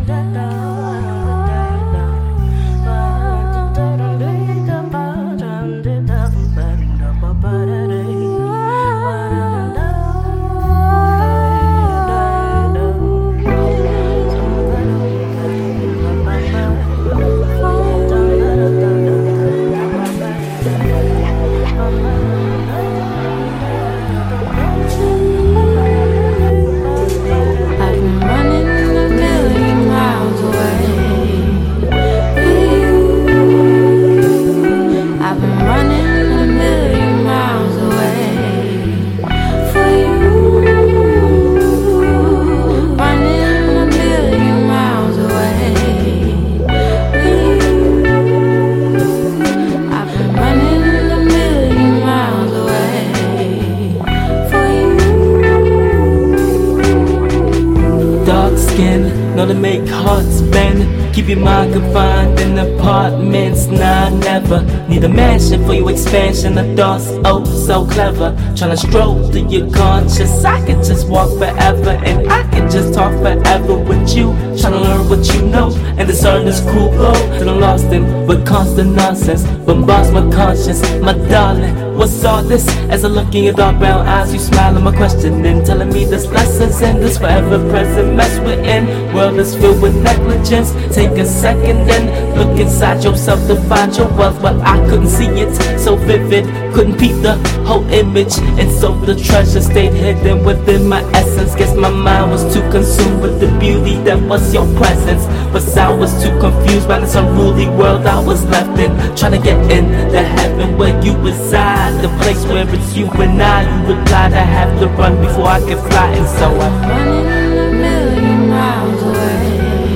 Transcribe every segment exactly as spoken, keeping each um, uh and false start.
Know to make hearts bend, keep your mind confined in apartments. Nah, never need a mansion for your expansion of thoughts. Oh, so clever, tryna stroll through your conscious. I could just walk forever, and I could just talk forever with you. Tryna learn what you know, and discern this cruel blow that I'm lost in with constant nonsense. Bombards my conscience, my darling. What's all this? As I look in your dark brown eyes, you smile at my questioning, telling me there's lessons in this forever present mess we're in. World is filled with negligence. Take a second and look inside yourself to find your wealth. But I couldn't see it, so vivid, couldn't peep the whole image, and so the treasure stayed hidden within my essence. Guess my mind was too consumed with the beauty that was your presence, but I was too confused by this unruly world I was left in. Trying to get in the heaven where you reside, the place where it's you and I. You replied I have to run before I can fly, and so I'm running a million miles away.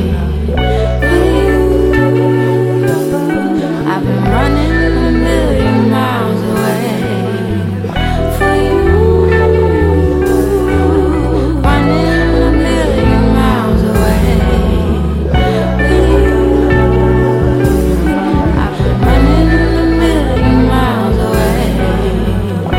I've been running a million miles away for you. Running a million miles away with you. I've been running a million miles away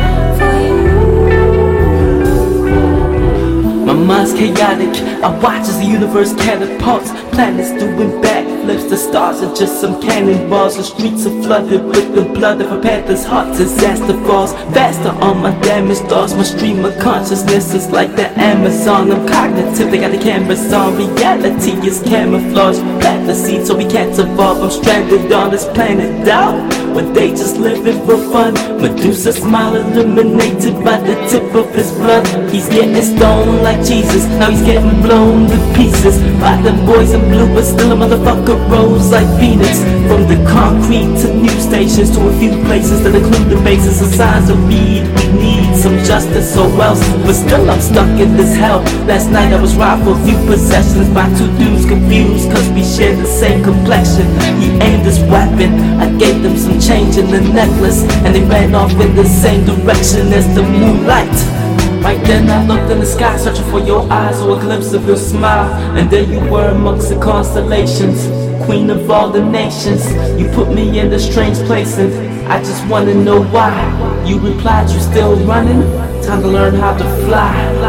for you. my mind's chaotic. I watch as the universe catapults, planets doing backflips. The stars are just some cannonballs. The streets are flooded with the blood of a panther's heart. Disaster falls faster on my damaged thoughts. My stream of consciousness is like the Amazon. I'm cognitive, they got the cameras on. Reality is camouflage. Plant the seed so we can't evolve. I'm stranded on this planet doubt, but they just living for fun. Medusa smile illuminated by the tip of his blood. He's getting stoned like Jesus, now he's getting blown to pieces by the boys in blue, but still a motherfucker rose like Phoenix. From the concrete to new stations, to a few places that include the basis of signs of need. We need some justice or else, but still I'm stuck in this hell. Last night I was robbed for a few possessions by two dudes confused, cause we share the same complexion. He aimed his weapon, I gave them some change in the necklace, and they ran off in the same direction as the moonlight. Right then I looked in the sky, searching for your eyes or a glimpse of your smile, and there you were amongst the constellations, queen of all the nations. You put me in a strange place, and I just wanna know why. You replied, you still running? Time to learn how to fly.